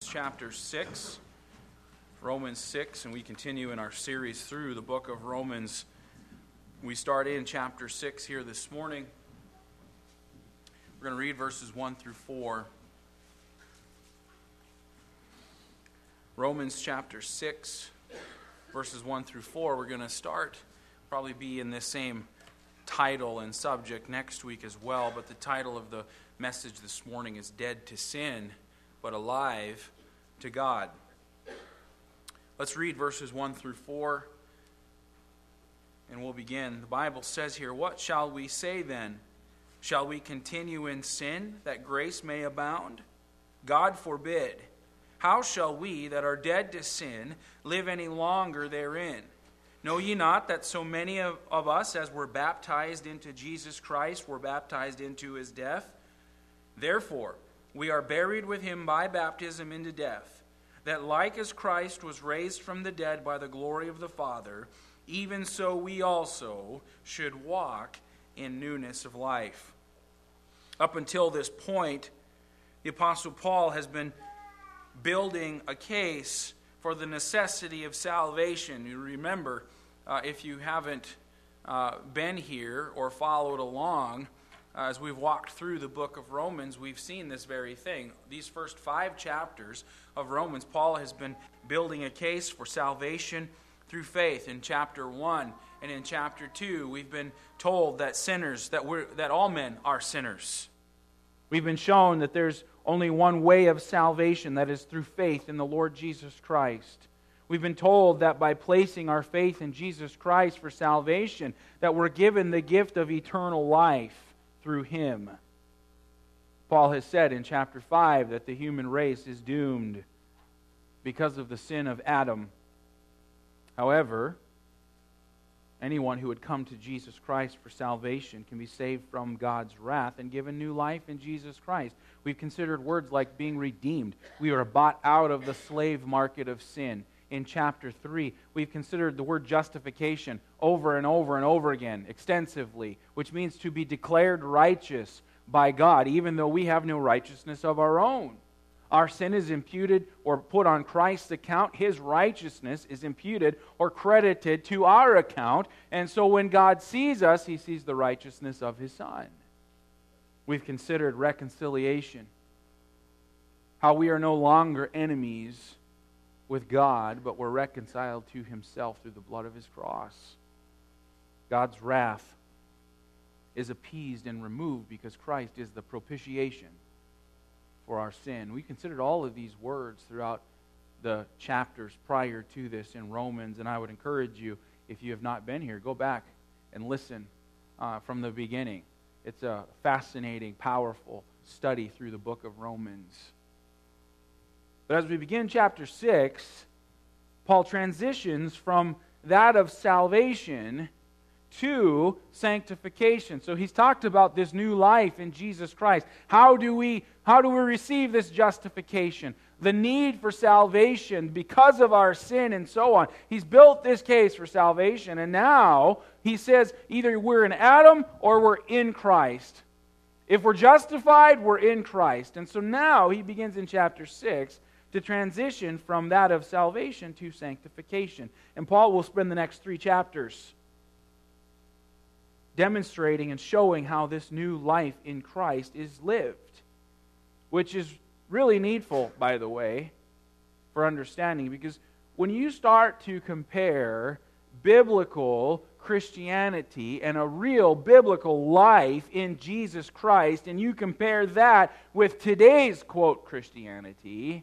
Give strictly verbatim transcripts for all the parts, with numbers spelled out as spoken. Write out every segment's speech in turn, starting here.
chapter six. Romans six, and we continue in our series through the book of Romans. We start in chapter six here this morning. We're going to read verses one through four. Romans chapter six, verses one through four. We're going to start, probably be in this same title and subject next week as well, but the title of the message this morning is Dead to Sin, but Alive to God. Let's read verses one through four, and we'll begin. The Bible says here, "What shall we say then? Shall we continue in sin, that grace may abound? God forbid. How shall we that are dead to sin live any longer therein? Know ye not that so many of, of us as were baptized into Jesus Christ were baptized into his death? Therefore, we are buried with him by baptism into death, that like as Christ was raised from the dead by the glory of the Father, even so we also should walk in newness of life." Up until this point, the Apostle Paul has been building a case for the necessity of salvation. You remember, uh, if you haven't uh, been here or followed along, uh, as we've walked through the book of Romans, we've seen this very thing. These first five chapters of Romans, Paul has been building a case for salvation through faith. In chapter one and in chapter two, we've been told that sinners, that we're that all men are sinners. We've been shown that there's only one way of salvation, that is through faith in the Lord Jesus Christ. We've been told that by placing our faith in Jesus Christ for salvation, that we're given the gift of eternal life through Him. Paul has said in chapter five that the human race is doomed because of the sin of Adam. However, anyone who would come to Jesus Christ for salvation can be saved from God's wrath and given new life in Jesus Christ. We've considered words like being redeemed. We are bought out of the slave market of sin. In chapter three, we've considered the word justification over and over and over again, extensively, which means to be declared righteous by God, even though we have no righteousness of our own. Our sin is imputed or put on Christ's account. His righteousness is imputed or credited to our account. And so when God sees us, He sees the righteousness of His Son. We've considered reconciliation, how we are no longer enemies with God, but we're reconciled to Himself through the blood of His cross. God's wrath is appeased and removed because Christ is the propitiation for our sin. We considered all of these words throughout the chapters prior to this in Romans, and I would encourage you, if you have not been here, go back and listen uh, from the beginning. It's a fascinating, powerful study through the book of Romans. But as we begin chapter six, Paul transitions from that of salvation to sanctification. So he's talked about this new life in Jesus Christ. How do we how do we receive this justification? The need for salvation because of our sin and so on. He's built this case for salvation, and now he says either we're in Adam or we're in Christ. If we're justified, we're in Christ. And so now he begins in chapter six to transition from that of salvation to sanctification. And Paul will spend the next three chapters demonstrating and showing how this new life in Christ is lived, which is really needful, by the way, for understanding, because when you start to compare biblical Christianity and a real biblical life in Jesus Christ, and you compare that with today's, quote, Christianity,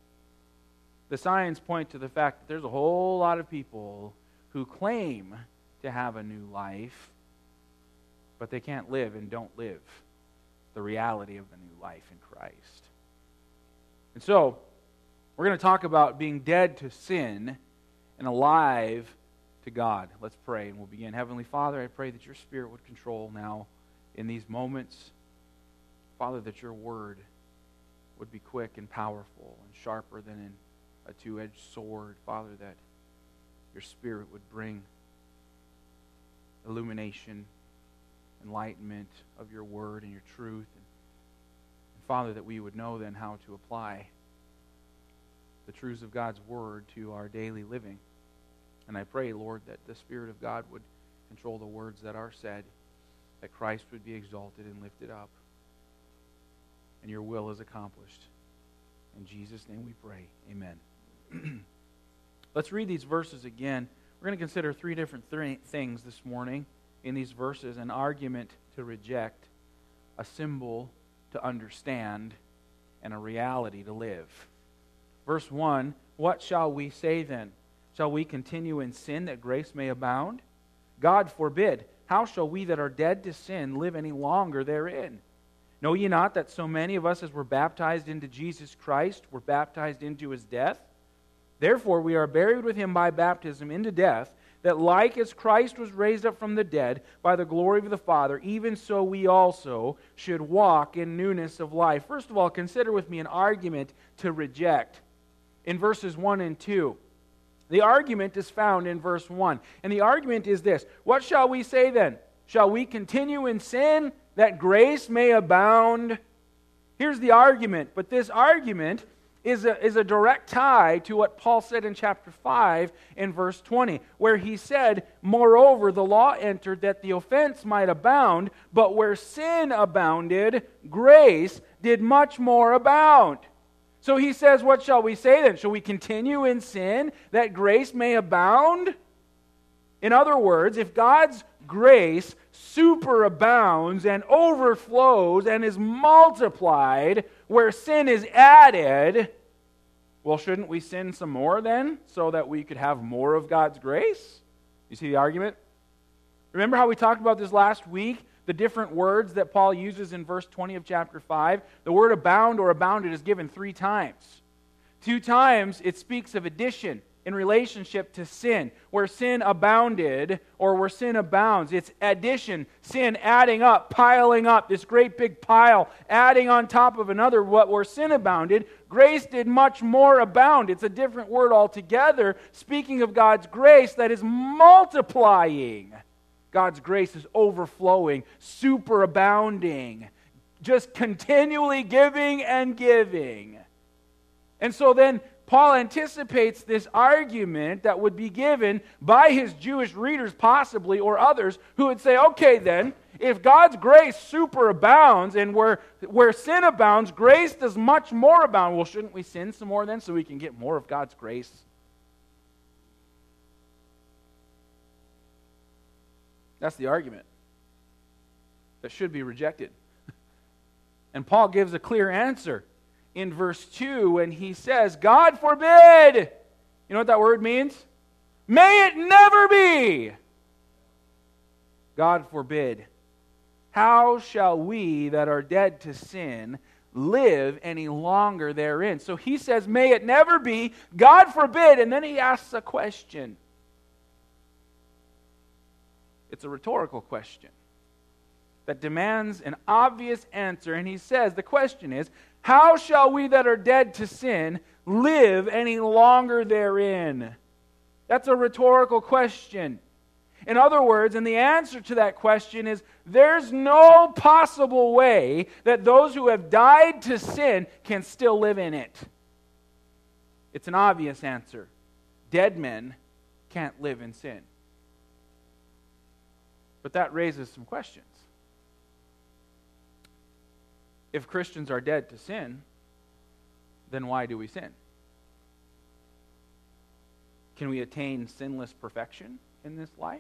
the signs point to the fact that there's a whole lot of people who claim to have a new life, but they can't live and don't live the reality of the new life in Christ. And so, we're going to talk about being dead to sin and alive to God. Let's pray and we'll begin. Heavenly Father, I pray that your Spirit would control now in these moments. Father, that your word would be quick and powerful and sharper than a two-edged sword. Father, that your Spirit would bring illumination, enlightenment of your word and your truth. And, and Father, that we would know then how to apply truths of God's Word to our daily living. And I pray, Lord, that the Spirit of God would control the words that are said, that Christ would be exalted and lifted up, and your will is accomplished. In Jesus' name we pray. Amen. Let's read these verses again. We're going to consider three different th- things this morning in these verses: an argument to reject, a symbol to understand, and a reality to live. Verse one, what shall we say then? Shall we continue in sin that grace may abound? God forbid. How shall we that are dead to sin live any longer therein? Know ye not that so many of us as were baptized into Jesus Christ were baptized into his death? Therefore we are buried with him by baptism into death, that like as Christ was raised up from the dead by the glory of the Father, even so we also should walk in newness of life. First of all, consider with me an argument to reject. In verses one and two. The argument is found in verse one. And the argument is this: what shall we say then? Shall we continue in sin that grace may abound? Here's the argument. But this argument is a, is a direct tie to what Paul said in chapter five in verse twenty, where he said, moreover, the law entered that the offense might abound, but where sin abounded, grace did much more abound. So he says, what shall we say then? Shall we continue in sin that grace may abound? In other words, if God's grace superabounds and overflows and is multiplied where sin is added, well, shouldn't we sin some more then so that we could have more of God's grace? You see the argument? Remember how we talked about this last week? The different words that Paul uses in verse twenty of chapter five. The word abound or abounded is given three times. Two times it speaks of addition in relationship to sin. Where sin abounded or where sin abounds, it's addition, sin adding up, piling up, this great big pile, adding on top of another. What where sin abounded, grace did much more abound. It's a different word altogether, speaking of God's grace that is multiplying. God's grace is overflowing, superabounding, just continually giving and giving. And so then Paul anticipates this argument that would be given by his Jewish readers possibly, or others, who would say, okay then, if God's grace superabounds and where, where sin abounds, grace does much more abound. Well, shouldn't we sin some more then so we can get more of God's grace? That's the argument that should be rejected. And Paul gives a clear answer in verse two when he says, God forbid. You know what that word means? May it never be. God forbid. How shall we that are dead to sin live any longer therein? So he says, may it never be. God forbid. And then he asks a question. It's a rhetorical question that demands an obvious answer. And he says, the question is, how shall we that are dead to sin live any longer therein? That's a rhetorical question. In other words, and the answer to that question is, there's no possible way that those who have died to sin can still live in it. It's an obvious answer. Dead men can't live in sin. But that raises some questions. If Christians are dead to sin, then why do we sin? Can we attain sinless perfection in this life?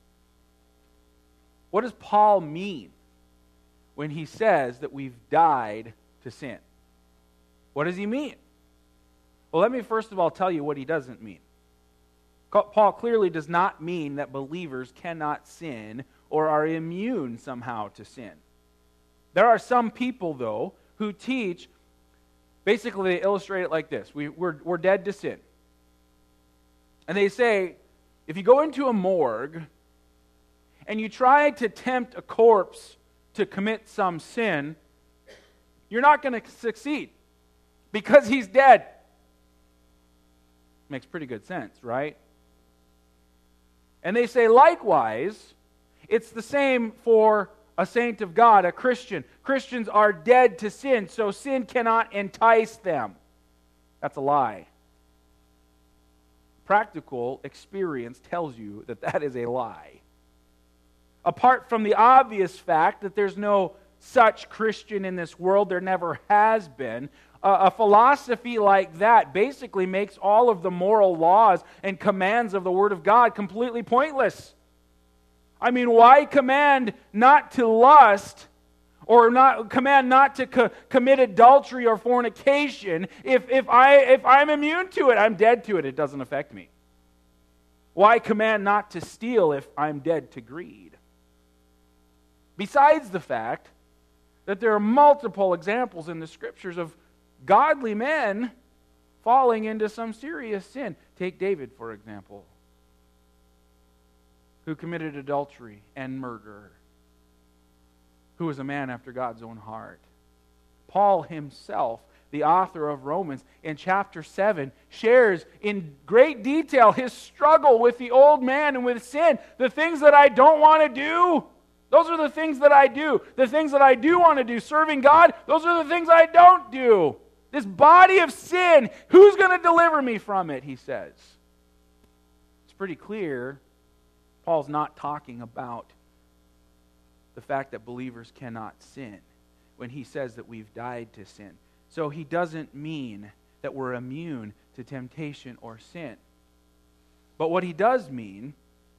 What does Paul mean when he says that we've died to sin? What does he mean? Well, let me first of all tell you what he doesn't mean. Paul clearly does not mean that believers cannot sin or are immune somehow to sin. There are some people, though, who teach, basically they illustrate it like this. We, we're, we're dead to sin. And they say, if you go into a morgue and you try to tempt a corpse to commit some sin, you're not going to succeed because he's dead. Makes pretty good sense, right? And they say, likewise, it's the same for a saint of God, a Christian. Christians are dead to sin, so sin cannot entice them. That's a lie. practical experience tells you that that is a lie. Apart from the obvious fact that there's no such Christian in this world, there never has been, uh, a philosophy like that basically makes all of the moral laws and commands of the Word of God completely pointless. I mean, why command not to lust or not command not to co- commit adultery or fornication if, if, I, if I'm immune to it? I'm dead to it. It doesn't affect me. Why command not to steal if I'm dead to greed? Besides the fact that there are multiple examples in the Scriptures of godly men falling into some serious sin. Take David, for example, who committed adultery and murder, who was a man after God's own heart. Paul himself, the author of Romans, in chapter seven, shares in great detail his struggle with the old man and with sin. The things that I don't want to do, those are the things that I do. The things that I do want to do, serving God, those are the things I don't do. This body of sin, who's going to deliver me from it, he says. It's pretty clear Paul's not talking about the fact that believers cannot sin when he says that we've died to sin. So he doesn't mean that we're immune to temptation or sin. But what he does mean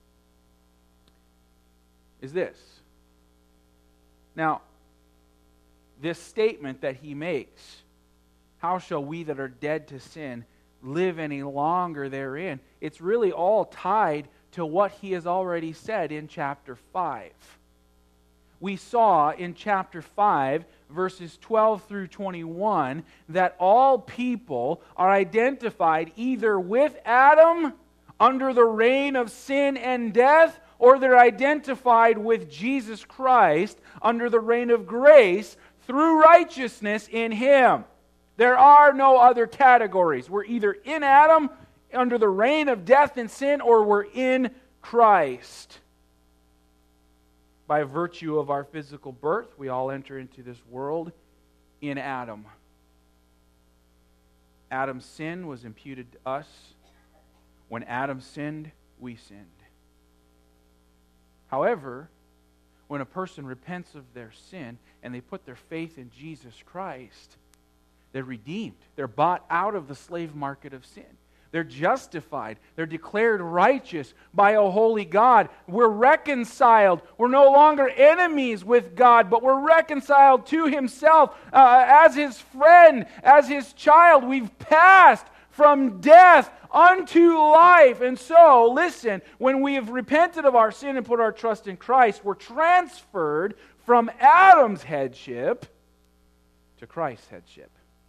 is this. Now, this statement that he makes, how shall we that are dead to sin live any longer therein? It's really all tied to what he has already said in chapter five. We saw in chapter five, verses twelve through twenty-one, that all people are identified either with Adam under the reign of sin and death, or they're identified with Jesus Christ under the reign of grace through righteousness in Him. There are no other categories. We're either in Adam under the reign of death and sin, or we're in Christ. By virtue of our physical birth, we all enter into this world in Adam. Adam's sin was imputed to us. When Adam sinned, we sinned. However, when a person repents of their sin and they put their faith in Jesus Christ, they're redeemed. They're bought out of the slave market of sin. They're justified. They're declared righteous by a holy God. We're reconciled. We're no longer enemies with God, but we're reconciled to Himself uh, as His friend, as His child. We've passed from death unto life. And so, listen, when we have repented of our sin and put our trust in Christ, we're transferred from Adam's headship to Christ's headship.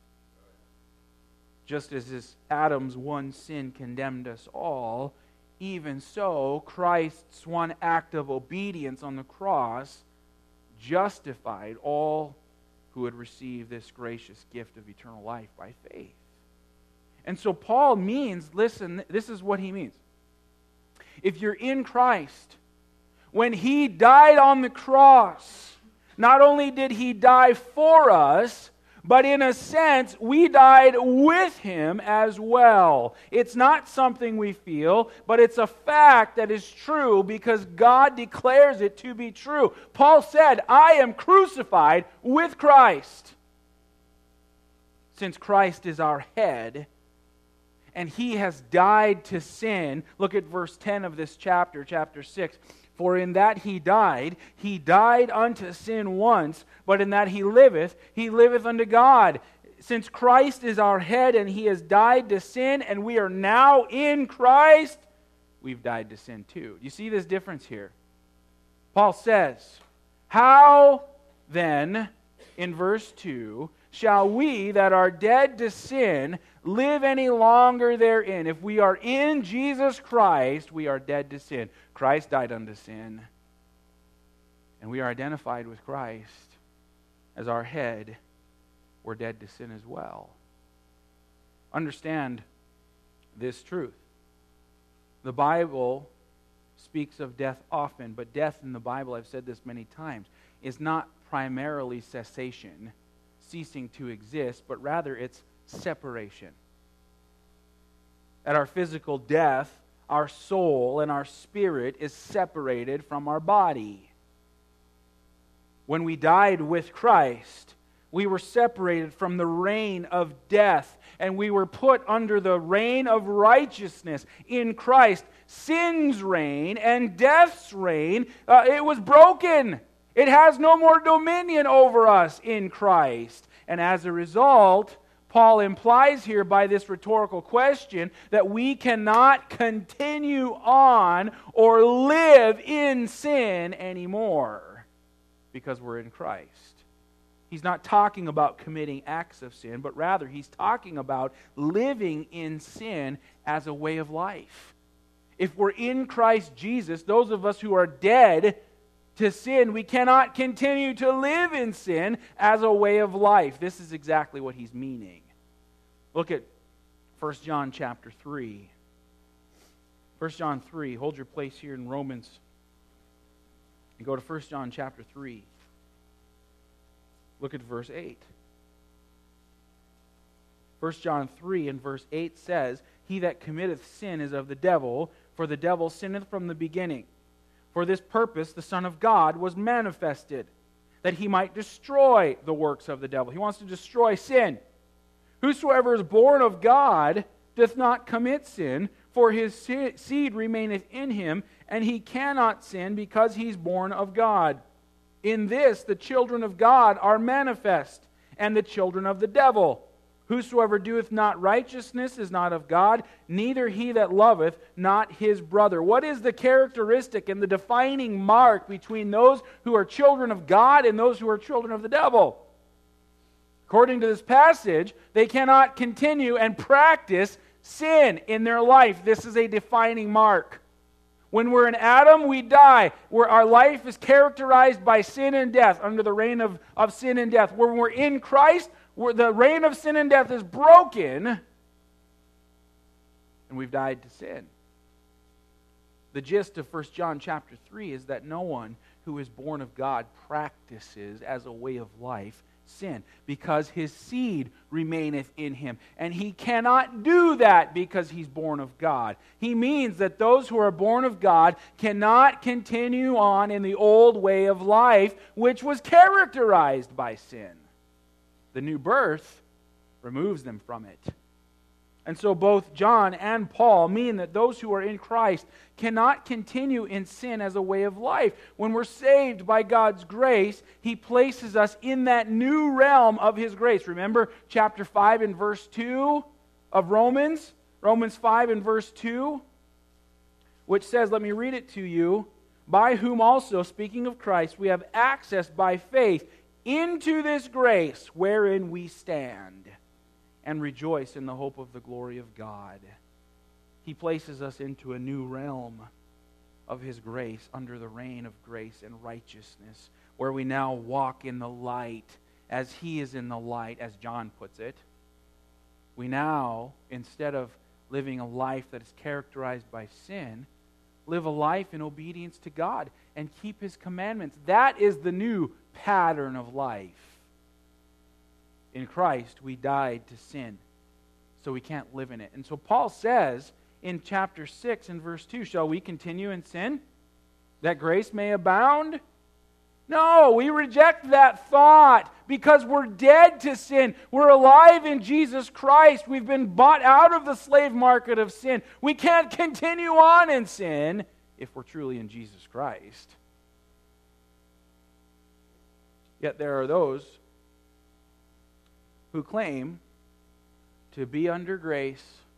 Just as this Adam's one sin condemned us all, even so Christ's one act of obedience on the cross justified all who had received this gracious gift of eternal life by faith. And so Paul means, listen, this is what he means. If you're in Christ, when He died on the cross, not only did He die for us, but in a sense, we died with Him as well. It's not something we feel, but it's a fact that is true because God declares it to be true. Paul said, I am crucified with Christ. Since Christ is our head, and He has died to sin. Look at verse ten of this chapter, chapter six. For in that He died, He died unto sin once, but in that He liveth, He liveth unto God. Since Christ is our head and He has died to sin, and we are now in Christ, we've died to sin too. You see this difference here? Paul says, how then, in verse two, shall we that are dead to sin live any longer therein? If we are in Jesus Christ, we are dead to sin. Christ died unto sin. And we are identified with Christ as our head. We're dead to sin as well. Understand this truth. The Bible speaks of death often, but death in the Bible, I've said this many times, is not primarily cessation, ceasing to exist, but rather it's separation. At our physical death, our soul and our spirit is separated from our body. When we died with Christ, we were separated from the reign of death, and we were put under the reign of righteousness in Christ. Sin's reign and death's reign, uh, it was broken. It has no more dominion over us in Christ. And as a result, Paul implies here by this rhetorical question that we cannot continue on or live in sin anymore because we're in Christ. He's not talking about committing acts of sin, but rather he's talking about living in sin as a way of life. If we're in Christ Jesus, those of us who are dead to sin, we cannot continue to live in sin as a way of life. This is exactly what he's meaning. Look at First John chapter three. First John three. Hold your place here in Romans. And go to First John chapter three. Look at verse eight. First John three and verse eight says, "He that committeth sin is of the devil, for the devil sinneth from the beginning. For this purpose the Son of God was manifested, that he might destroy the works of the devil." He wants to destroy sin. "Whosoever is born of God doth not commit sin, for his seed remaineth in him, and he cannot sin because he is born of God. In this the children of God are manifest, and the children of the devil. Whosoever doeth not righteousness is not of God, neither he that loveth not his brother." What is the characteristic and the defining mark between those who are children of God and those who are children of the devil? According to this passage, they cannot continue and practice sin in their life. This is a defining mark. When we're in Adam, we die. Where our life is characterized by sin and death, under the reign of, of sin and death. When we're in Christ, where the reign of sin and death is broken, and we've died to sin. The gist of First John chapter three is that no one who is born of God practices as a way of life sin, because his seed remaineth in him, and he cannot do that because he's born of God. He means that those who are born of God cannot continue on in the old way of life, which was characterized by sin. The new birth removes them from it. And so both John and Paul mean that those who are in Christ cannot continue in sin as a way of life. When we're saved by God's grace, He places us in that new realm of His grace. Remember chapter five and verse two of Romans? Romans five and verse two, which says, let me read it to you, "By whom also, speaking of Christ, we have access by faith into this grace wherein we stand, and rejoice in the hope of the glory of God." He places us into a new realm of His grace, under the reign of grace and righteousness, where we now walk in the light as He is in the light, as John puts it. We now, instead of living a life that is characterized by sin, live a life in obedience to God and keep His commandments. That is the new pattern of life. In Christ, we died to sin, so we can't live in it. And so Paul says in chapter six and verse two, shall we continue in sin, that grace may abound? No, we reject that thought because we're dead to sin. We're alive in Jesus Christ. We've been bought out of the slave market of sin. We can't continue on in sin if we're truly in Jesus Christ. Yet there are those who claim to be under grace,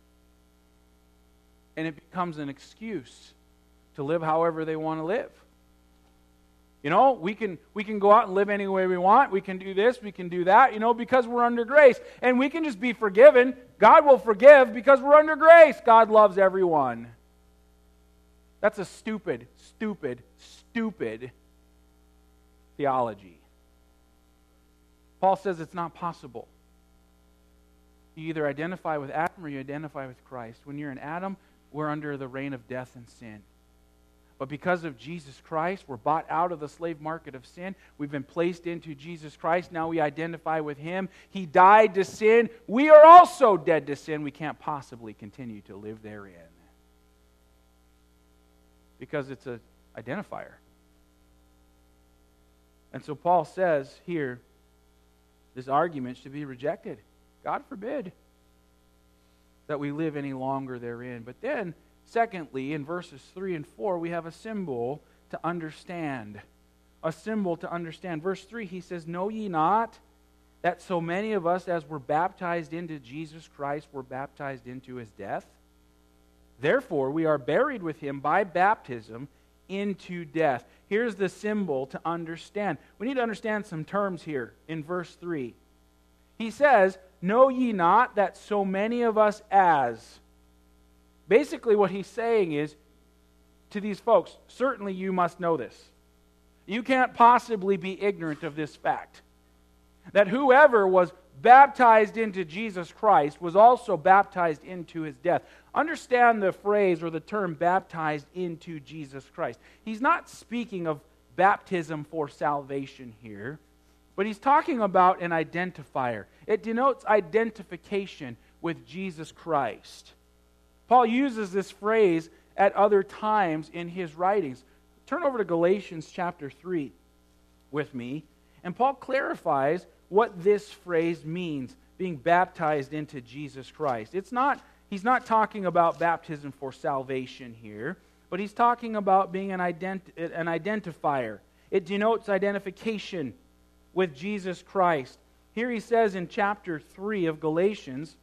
and it becomes an excuse to live however they want to live. You know, we can we can go out and live any way we want. We can do this, we can do that, you know, because we're under grace. And we can just be forgiven. God will forgive because we're under grace. God loves everyone. That's a stupid, stupid, stupid theology. Paul says it's not possible. You either identify with Adam or you identify with Christ. When you're in Adam, we're under the reign of death and sin. But because of Jesus Christ, we're bought out of the slave market of sin. We've been placed into Jesus Christ. Now we identify with Him. He died to sin. We are also dead to sin. We can't possibly continue to live therein. Because it's an identifier. And so Paul says here, this argument should be rejected. God forbid that we live any longer therein. But then, secondly, in verses three and four, we have a symbol to understand. A symbol to understand. Verse three, he says, "Know ye not that so many of us as were baptized into Jesus Christ were baptized into His death? Therefore, we are buried with Him by baptism into death." Here's the symbol to understand. We need to understand some terms here in verse three. He says, "Know ye not that so many of us as..." Basically what he's saying is, to these folks, certainly you must know this. You can't possibly be ignorant of this fact. That whoever was baptized into Jesus Christ was also baptized into His death. Understand the phrase or the term baptized into Jesus Christ. He's not speaking of baptism for salvation here, but he's talking about an identifier. It denotes identification with Jesus Christ. Paul uses this phrase at other times in his writings. Turn over to Galatians chapter three with me, and Paul clarifies what this phrase means, being baptized into Jesus Christ. It's not, he's not talking about baptism for salvation here, but he's talking about being an, ident- an identifier. It denotes identification with Jesus Christ. Here he says in chapter three of Galatians,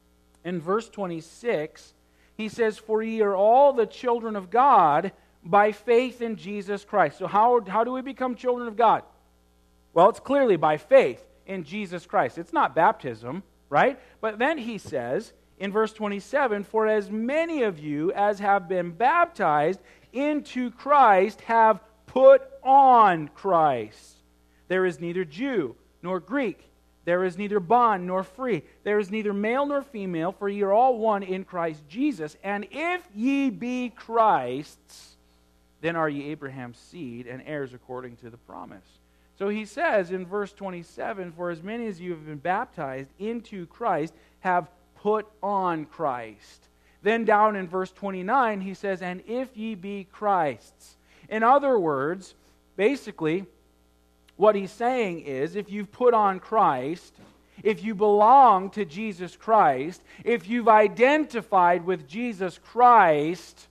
in verse twenty-six, he says, "For ye are all the children of God by faith in Jesus Christ." So how, how do we become children of God? Well, it's clearly by faith in Jesus Christ. It's not baptism, right? But then he says in verse twenty-seven, "For as many of you as have been baptized into Christ have put on Christ. There is neither Jew nor Greek. There is neither bond nor free. There is neither male nor female, for ye are all one in Christ Jesus. And if ye be Christ's, then are ye Abraham's seed and heirs according to the promise." So he says in verse twenty-seven, "For as many as you have been baptized into Christ have put on Christ." Then down in verse twenty-nine, he says, "And if ye be Christ's." In other words, basically, what he's saying is, if you've put on Christ, if you belong to Jesus Christ, if you've identified with Jesus Christ,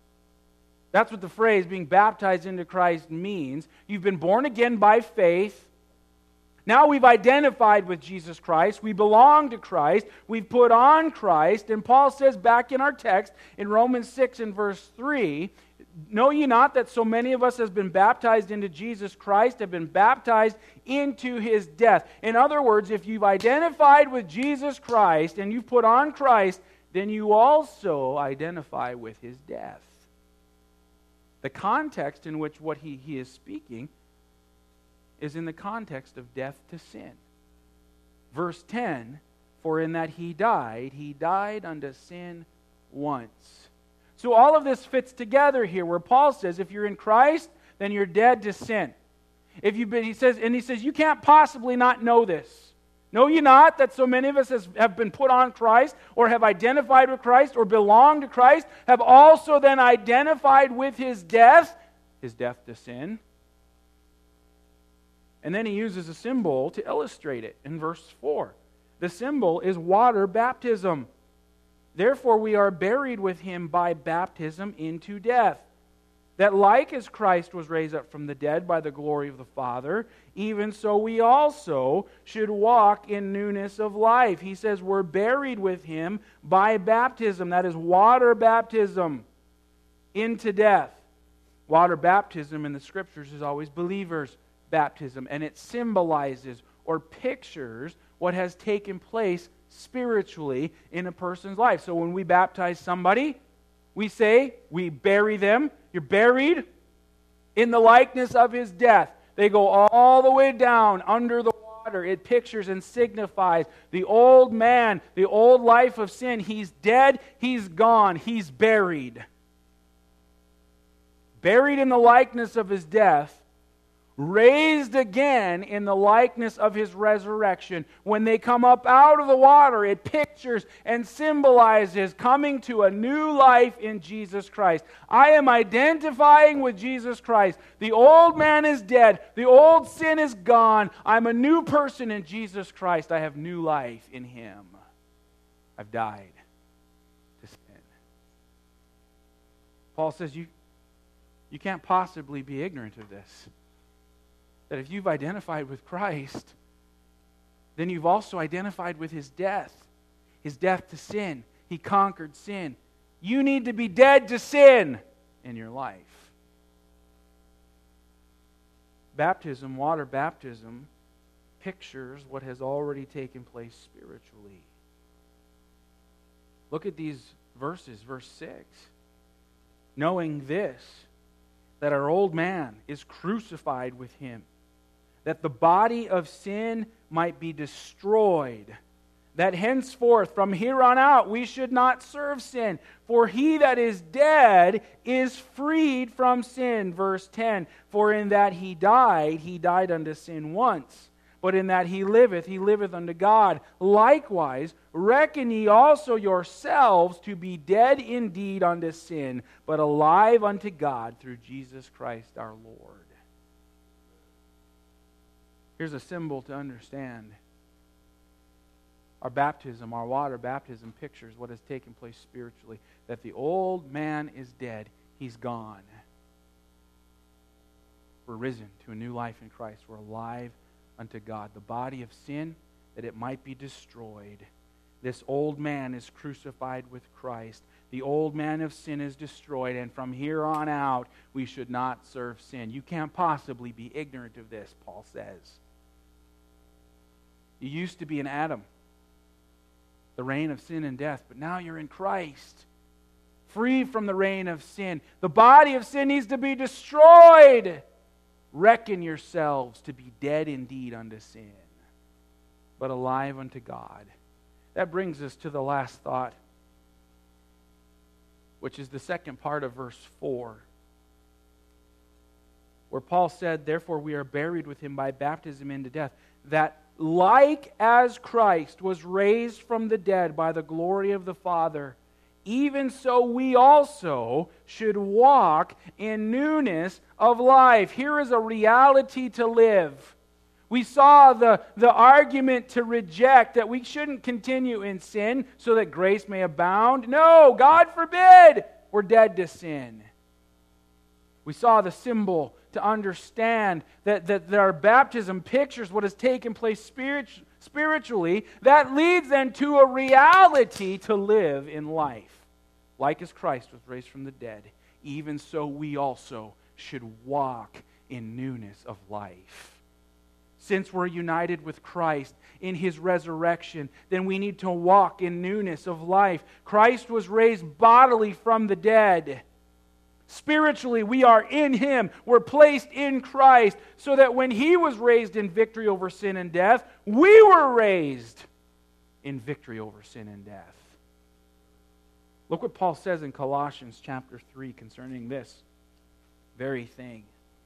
that's what the phrase being baptized into Christ means. You've been born again by faith. Now we've identified with Jesus Christ. We belong to Christ. We've put on Christ. And Paul says back in our text, in Romans six and verse three, "Know ye not that so many of us has been baptized into Jesus Christ, have been baptized into His death?" In other words, if you've identified with Jesus Christ and you've put on Christ, then you also identify with His death. The context in which what he, he is speaking is in the context of death to sin. Verse ten, "For in that He died, He died unto sin once." So all of this fits together here, where Paul says, if you're in Christ, then you're dead to sin. If you've been, he says, and he says, you can't possibly not know this. Know ye not that so many of us has, have been put on Christ, or have identified with Christ, or belong to Christ, have also then identified with His death, His death to sin. And then he uses a symbol to illustrate it in verse four. The symbol is water baptism. "Therefore we are buried with Him by baptism into death, that like as Christ was raised up from the dead by the glory of the Father, even so we also should walk in newness of life." He says we're buried with Him by baptism. That is water baptism into death. Water baptism in the Scriptures is always believers' baptism, and it symbolizes or pictures what has taken place spiritually in a person's life. So when we baptize somebody, we say, we bury them. You're buried in the likeness of His death. They go all the way down under the water. It pictures and signifies the old man, the old life of sin. He's dead, he's gone, he's buried. buried in the likeness of his death, raised again in the likeness of his resurrection. When they come up out of the water, it pictures and symbolizes coming to a new life in Jesus Christ. I am identifying with Jesus Christ. The old man is dead. The old sin is gone. I'm a new person in Jesus Christ. I have new life in Him. I've died to sin. Paul says you, you can't possibly be ignorant of this. That if you've identified with Christ, then you've also identified with His death. His death to sin. He conquered sin. You need to be dead to sin in your life. Baptism, water baptism, pictures what has already taken place spiritually. Look at these verses, verse six. Knowing this, that our old man is crucified with Him, that the body of sin might be destroyed, that henceforth, from here on out, we should not serve sin. For he that is dead is freed from sin. Verse ten, for in that he died, he died unto sin once. But in that he liveth, he liveth unto God. Likewise, reckon ye also yourselves to be dead indeed unto sin, but alive unto God through Jesus Christ our Lord. Here's a symbol to understand. Our baptism, our water baptism, pictures what has taken place spiritually. That the old man is dead. He's gone. We're risen to a new life in Christ. We're alive unto God. The body of sin, that it might be destroyed. This old man is crucified with Christ. The old man of sin is destroyed, and from here on out, we should not serve sin. You can't possibly be ignorant of this, Paul says. You used to be in Adam, the reign of sin and death, but now you're in Christ, free from the reign of sin. The body of sin needs to be destroyed. Reckon yourselves to be dead indeed unto sin, but alive unto God. That brings us to the last thought, which is the second part of verse four, where Paul said, therefore we are buried with Him by baptism into death, that like as Christ was raised from the dead by the glory of the Father, even so we also should walk in newness of life. Here is a reality to live. We saw the, the argument to reject that we shouldn't continue in sin so that grace may abound. No, God forbid, we're dead to sin. We saw the symbol to understand that, that, that our baptism pictures what has taken place spirit, spiritually. That leads then to a reality to live in life. Like as Christ was raised from the dead, even so we also should walk in newness of life. Since we're united with Christ in His resurrection, then we need to walk in newness of life. Christ was raised bodily from the dead. Spiritually, we are in Him. We're placed in Christ so that when He was raised in victory over sin and death, we were raised in victory over sin and death. Look what Paul says in Colossians chapter three concerning this very thing.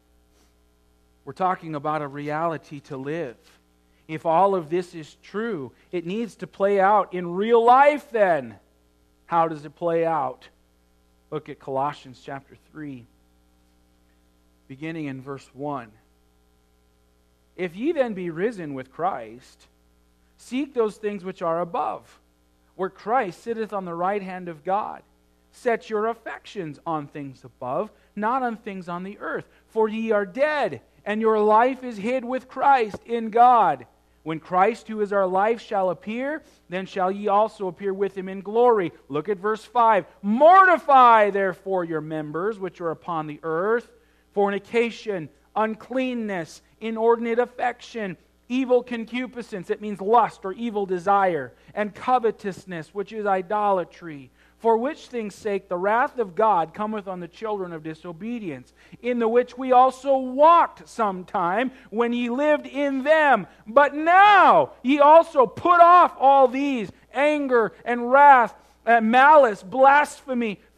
We're talking about a reality to live. If all of this is true, it needs to play out in real life then. How does it play out? Look at Colossians chapter three, beginning in verse one. If ye then be risen with Christ, seek those things which are above, where Christ sitteth on the right hand of God. Set your affections on things above, not on things on the earth. For ye are dead, and your life is hid with Christ in God. When Christ, who is our life, shall appear, then shall ye also appear with Him in glory. Look at verse five. Mortify, therefore, your members which are upon the earth, fornication, uncleanness, inordinate affection, evil concupiscence, it means lust or evil desire, and covetousness, which is idolatry. For which things' sake the wrath of God cometh on the children of disobedience, in the which we also walked sometime when ye lived in them. But now ye also put off all these, anger and wrath, and malice, blasphemy,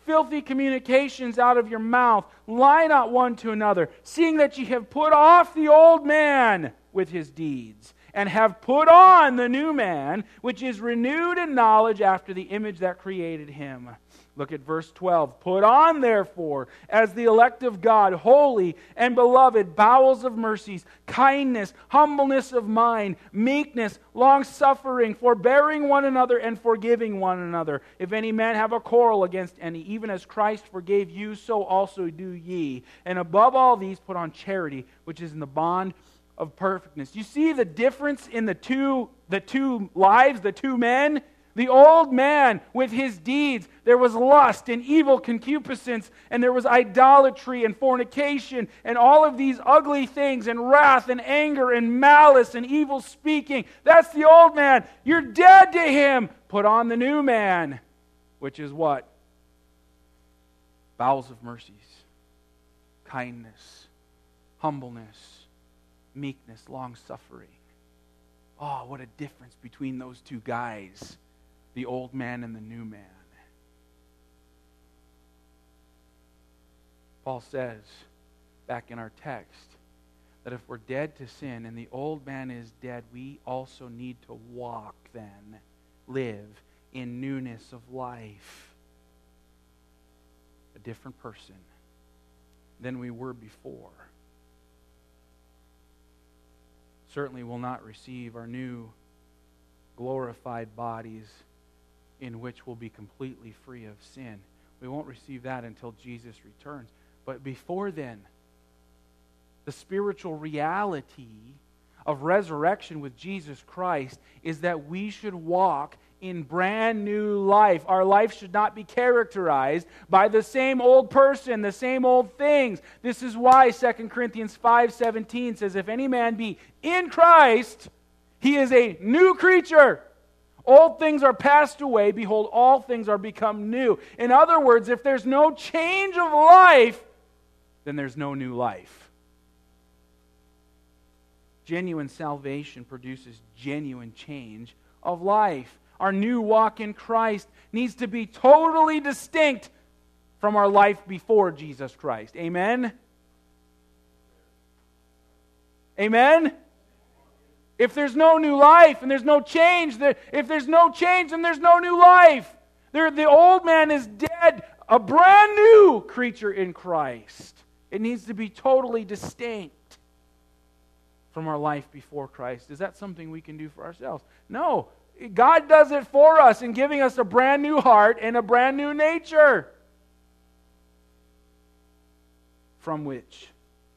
filthy communications out of your mouth. Lie not one to another, seeing that ye have put off the old man with his deeds, and have put on the new man, which is renewed in knowledge after the image that created him. Look at verse twelve. Put on, therefore, as the elect of God, holy and beloved, bowels of mercies, kindness, humbleness of mind, meekness, long-suffering, forbearing one another, and forgiving one another. If any man have a quarrel against any, even as Christ forgave you, so also do ye. And above all these, put on charity, which is in the bond of perfectness. You see the difference in the two, the two lives, the two men? The old man with his deeds, there was lust and evil concupiscence, and there was idolatry and fornication, and all of these ugly things, and wrath and anger and malice and evil speaking. That's the old man. You're dead to him. Put on the new man, which is what? Bowels of mercies, kindness, humbleness, meekness, long-suffering. Oh, what a difference between those two guys. The old man and the new man. Paul says, back in our text, that if we're dead to sin and the old man is dead, we also need to walk then, live in newness of life. A different person than we were before. Certainly will not receive our new glorified bodies in which we'll be completely free of sin. We won't receive that until Jesus returns. But before then, the spiritual reality of resurrection with Jesus Christ is that we should walk in brand new life. Our life should not be characterized by the same old person, the same old things. This is why Second Corinthians five seventeen says, if any man be in Christ, he is a new creature. Old things are passed away. Behold, all things are become new. In other words, if there's no change of life, then there's no new life. Genuine salvation produces genuine change of life. Our new walk in Christ needs to be totally distinct from our life before Jesus Christ. Amen? Amen? If there's no new life and there's no change, if there's no change, then there's no new life. The old man is dead, a brand new creature in Christ. It needs to be totally distinct from our life before Christ. Is that something we can do for ourselves? No. God does it for us in giving us a brand new heart and a brand new nature, from which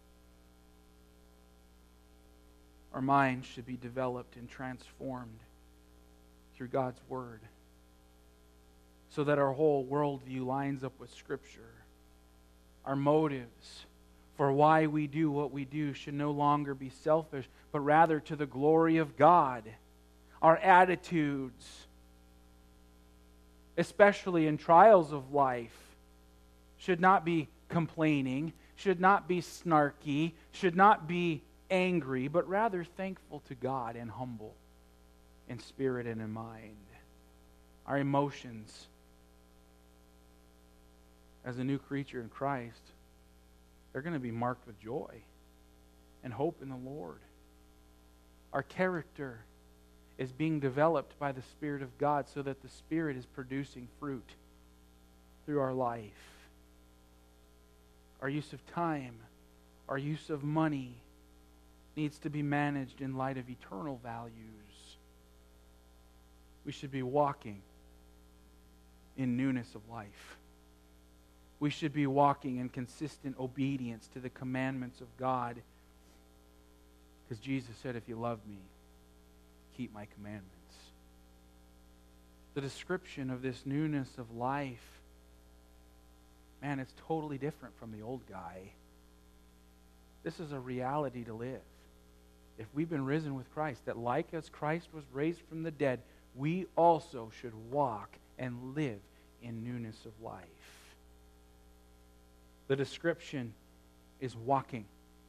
our minds should be developed and transformed through God's Word, so that our whole worldview lines up with Scripture. Our motives for why we do what we do should no longer be selfish, but rather to the glory of God. Our attitudes, especially in trials of life, should not be complaining, should not be snarky, should not be angry, but rather thankful to God and humble in spirit and in mind. Our emotions as a new creature in Christ, they're going to be marked with joy and hope in the Lord. Our character is being developed by the Spirit of God so that the Spirit is producing fruit through our life. Our use of time, our use of money needs to be managed in light of eternal values. We should be walking in newness of life. We should be walking in consistent obedience to the commandments of God, because Jesus said, if you love me, keep my commandments. The description of this newness of life, man, it's totally different from the old guy. This is a reality to live. If we've been risen with Christ, that like as Christ was raised from the dead, we also should walk and live in newness of life. The description is walking.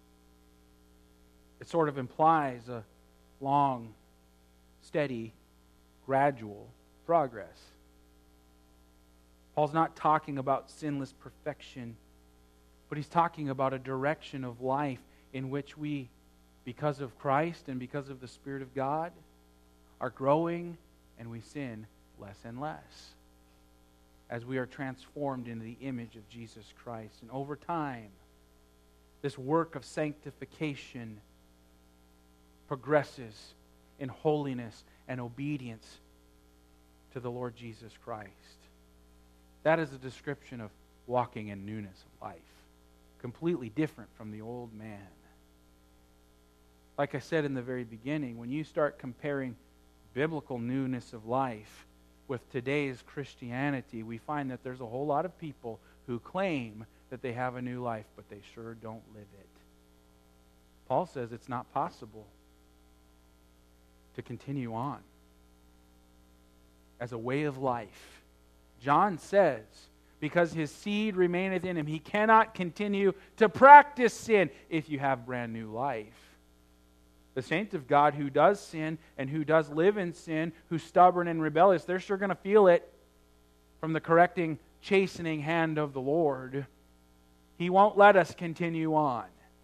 It sort of implies a long, steady, gradual progress. Paul's not talking about sinless perfection, but he's talking about a direction of life in which we, because of Christ and because of the Spirit of God, are growing and we sin less and less as we are transformed into the image of Jesus Christ. And over time, this work of sanctification progresses in holiness and obedience to the Lord Jesus Christ. That is a description of walking in newness of life, completely different from the old man. Like I said in the very beginning, when you start comparing biblical newness of life with today's Christianity, we find that there's a whole lot of people who claim that they have a new life, but they sure don't live it. Paul says it's not possible to continue on as a way of life. John says, because his seed remaineth in him, he cannot continue to practice sin if you have brand new life. The saint of God who does sin and who does live in sin, who's stubborn and rebellious, they're sure going to feel it from the correcting, chastening hand of the Lord. He won't let us continue on.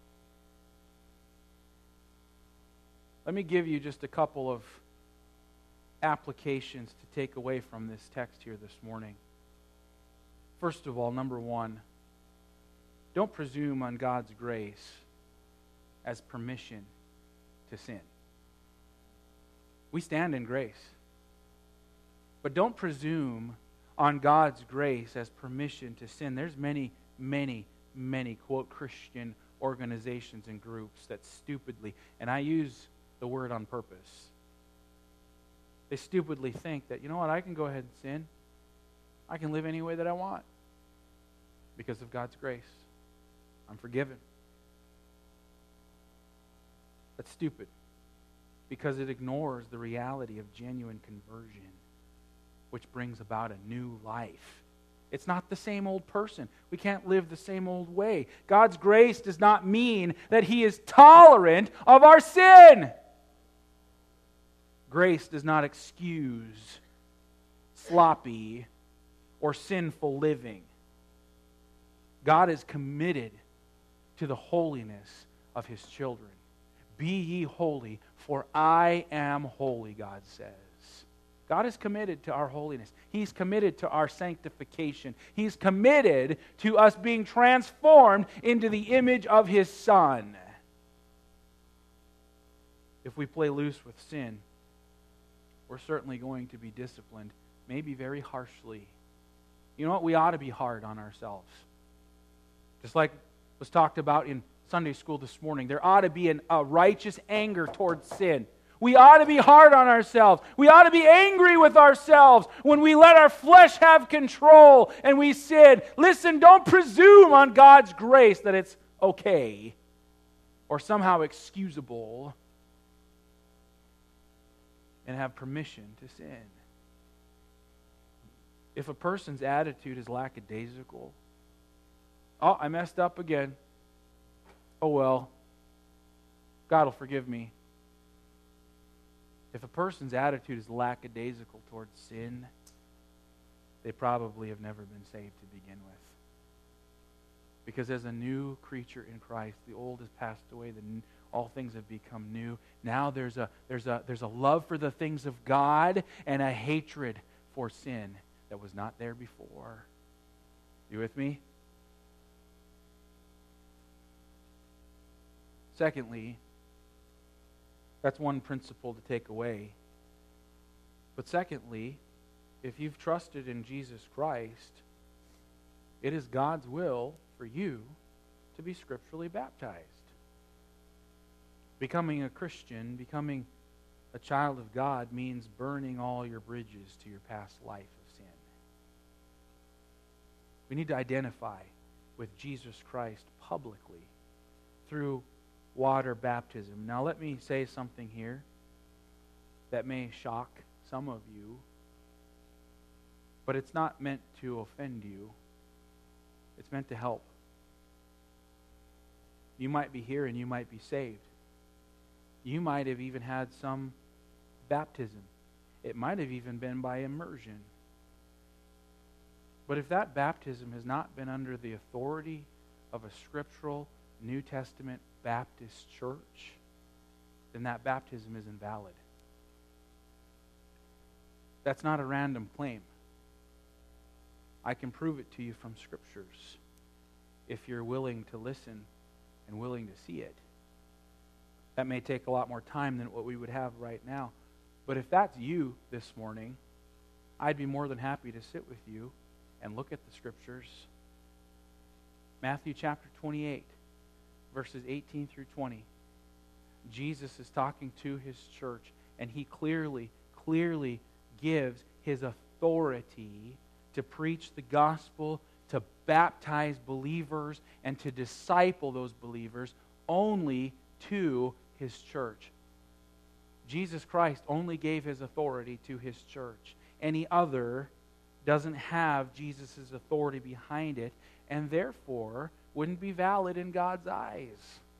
Let me give you just a couple of applications to take away from this text here this morning. First of all, number one, don't presume on God's grace as permission to sin. We stand in grace. But don't presume on God's grace as permission to sin. There's many, many, many, quote, Christian organizations and groups that stupidly, and I use the word on purpose, they stupidly think that, you know what, I can go ahead and sin. I can live any way that I want because of God's grace. I'm forgiven. That's stupid because it ignores the reality of genuine conversion, which brings about a new life. It's not the same old person. We can't live the same old way. God's grace does not mean that He is tolerant of our sin. Grace does not excuse sloppy or sinful living. God is committed to the holiness of His children. Be ye holy, for I am holy, God says. God is committed to our holiness. He's committed to our sanctification. He's committed to us being transformed into the image of His Son. If we play loose with sin, we're certainly going to be disciplined, maybe very harshly. You know what? We ought to be hard on ourselves. Just like was talked about in Sunday school this morning, there ought to be an, a righteous anger towards sin. We ought to be hard on ourselves. We ought to be angry with ourselves when we let our flesh have control and we sin. Listen, don't presume on God's grace that it's okay or somehow excusable and have permission to sin. If a person's attitude is lackadaisical, oh, I messed up again. Oh well, God will forgive me. If a person's attitude is lackadaisical towards sin, they probably have never been saved to begin with. Because as a new creature in Christ, the old has passed away, the new, all things have become new. Now there's a there's a there's a love for the things of God and a hatred for sin that was not there before. You with me? Secondly, that's one principle to take away. But secondly, if you've trusted in Jesus Christ, it is God's will for you to be scripturally baptized. Becoming a Christian, becoming a child of God means burning all your bridges to your past life of sin. We need to identify with Jesus Christ publicly through water baptism. Now let me say something here that may shock some of you, but it's not meant to offend you. It's meant to help. You might be here and you might be saved. You might have even had some baptism. It might have even been by immersion. But if that baptism has not been under the authority of a scriptural New Testament Baptist church, then that baptism is invalid. That's not a random claim. I can prove it to you from scriptures if you're willing to listen and willing to see it. That may take a lot more time than what we would have right now. But if that's you this morning, I'd be more than happy to sit with you and look at the scriptures. Matthew chapter twenty-eight, verses eighteen through twenty. Jesus is talking to his church, and he clearly, clearly gives his authority to preach the gospel, to baptize believers, and to disciple those believers only to his church. Jesus Christ only gave his authority to his church. Any other doesn't have Jesus' authority behind it, and therefore wouldn't be valid in God's eyes.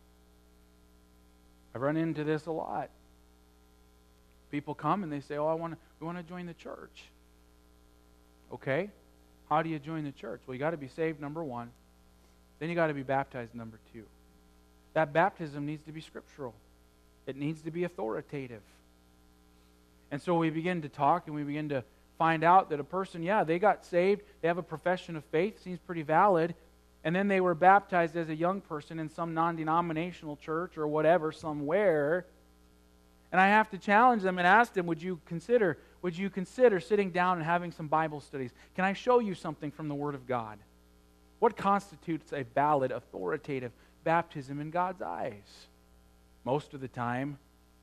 I've run into this a lot. People come and they say, oh, I want to, we want to join the church. Okay, how do you join the church? Well, you got to be saved, number one. Then you got to be baptized, number two. That baptism needs to be scriptural. It needs to be authoritative. And so we begin to talk and we begin to find out that a person, yeah, they got saved, they have a profession of faith, seems pretty valid, and then they were baptized as a young person in some non-denominational church or whatever, somewhere. And I have to challenge them and ask them, would you consider, would you consider sitting down and having some Bible studies? Can I show you something from the Word of God? What constitutes a valid, authoritative baptism in God's eyes? Most of the time,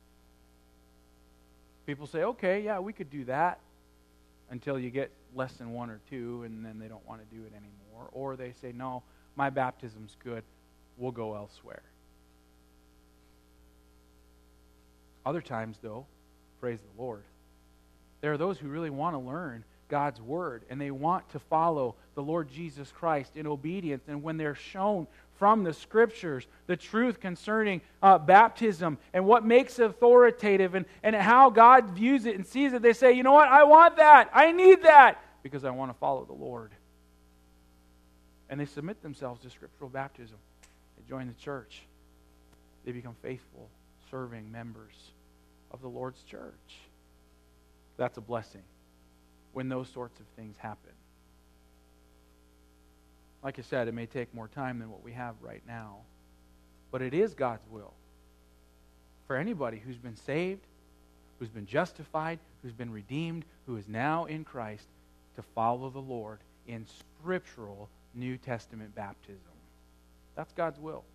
people say, okay, yeah, we could do that, until you get less than one or two, and then they don't want to do it anymore. Or they say, no, my baptism's good, we'll go elsewhere. Other times, though, praise the Lord, there are those who really want to learn God's Word, and they want to follow the Lord Jesus Christ in obedience. And when they're shown from the Scriptures the truth concerning uh, baptism and what makes it authoritative and, and how God views it and sees it, they say, you know what, I want that, I need that, because I want to follow the Lord. And they submit themselves to scriptural baptism. They join the church. They become faithful, serving members of the Lord's church. That's a blessing when those sorts of things happen. Like I said, it may take more time than what we have right now, but it is God's will for anybody who's been saved, who's been justified, who's been redeemed, who is now in Christ, to follow the Lord in scriptural New Testament baptism. That's God's will.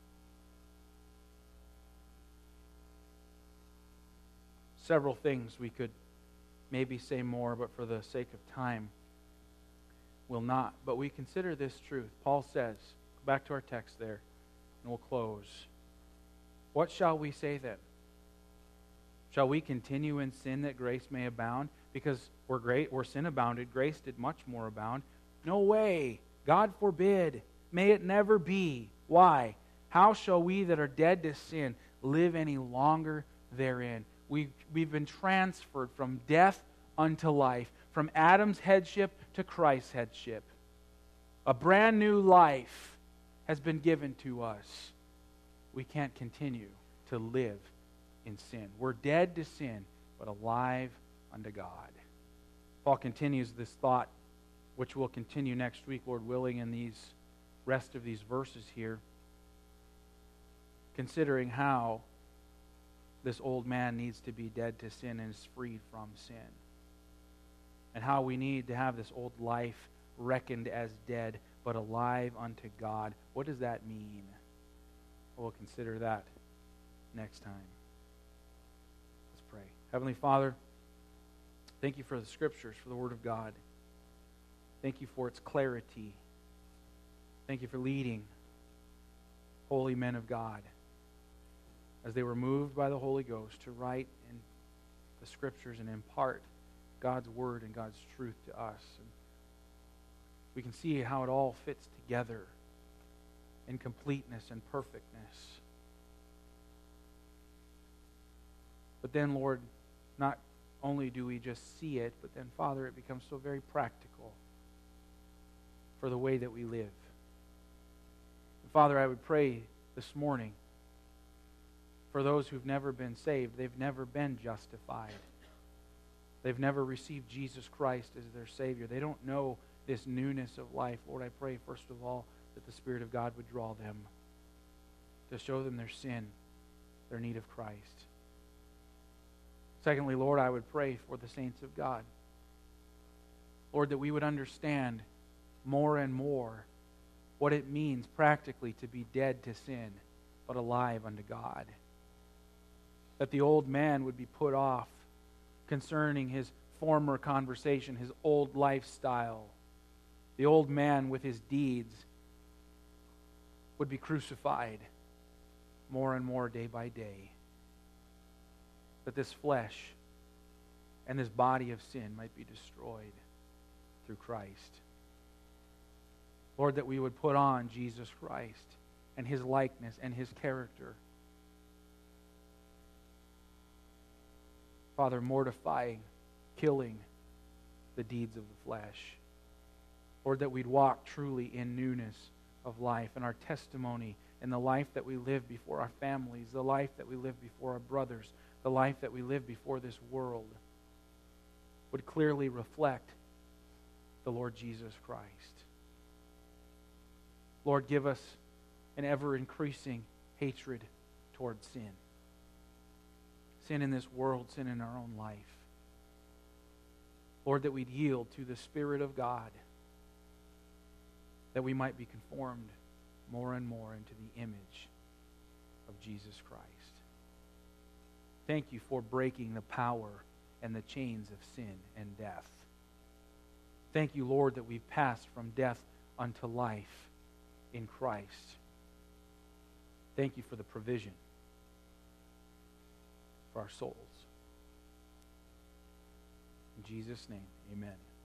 Several things we could maybe say more, but for the sake of time, will not. But we consider this truth. Paul says, go back to our text there, and we'll close. What shall we say then? Shall we continue in sin that grace may abound? Because where, great, where sin abounded, grace did much more abound. No way. God forbid. May it never be. Why? How shall we that are dead to sin live any longer therein? We, we've been transferred from death unto life, from Adam's headship to Christ's headship. A brand new life has been given to us. We can't continue to live in sin. We're dead to sin, but alive unto God. Paul continues this thought, which will continue next week, Lord willing, in these rest of these verses here, considering how this old man needs to be dead to sin and is freed from sin. And how we need to have this old life reckoned as dead, but alive unto God. What does that mean? We'll consider that next time. Let's pray. Heavenly Father, thank you for the Scriptures, for the Word of God. Thank you for its clarity. Thank you for leading holy men of God as they were moved by the Holy Ghost to write in the Scriptures and impart God's Word and God's truth to us. And we can see how it all fits together in completeness and perfectness. But then, Lord, not only do we just see it, but then, Father, it becomes so very practical. for the way that we live. Father, I would pray this morning for those who've never been saved. They've never been justified. They've never received Jesus Christ as their Savior. They don't know this newness of life. Lord, I pray, first of all, that the Spirit of God would draw them to show them their sin, their need of Christ. Secondly, Lord, I would pray for the saints of God. Lord, that we would understand more and more what it means practically to be dead to sin, but alive unto God. That the old man would be put off concerning his former conversation, his old lifestyle. The old man with his deeds would be crucified more and more day by day. That this flesh and this body of sin might be destroyed through Christ. Lord, that we would put on Jesus Christ and His likeness and His character. Father, mortifying, killing the deeds of the flesh. Lord, that we'd walk truly in newness of life and our testimony and the life that we live before our families, the life that we live before our brothers, the life that we live before this world would clearly reflect the Lord Jesus Christ. Lord, give us an ever-increasing hatred toward sin. Sin in this world, sin in our own life. Lord, that we'd yield to the Spirit of God, that we might be conformed more and more into the image of Jesus Christ. Thank you for breaking the power and the chains of sin and death. Thank you, Lord, that we've passed from death unto life in Christ. Thank you for the provision for our souls. In Jesus' name, amen.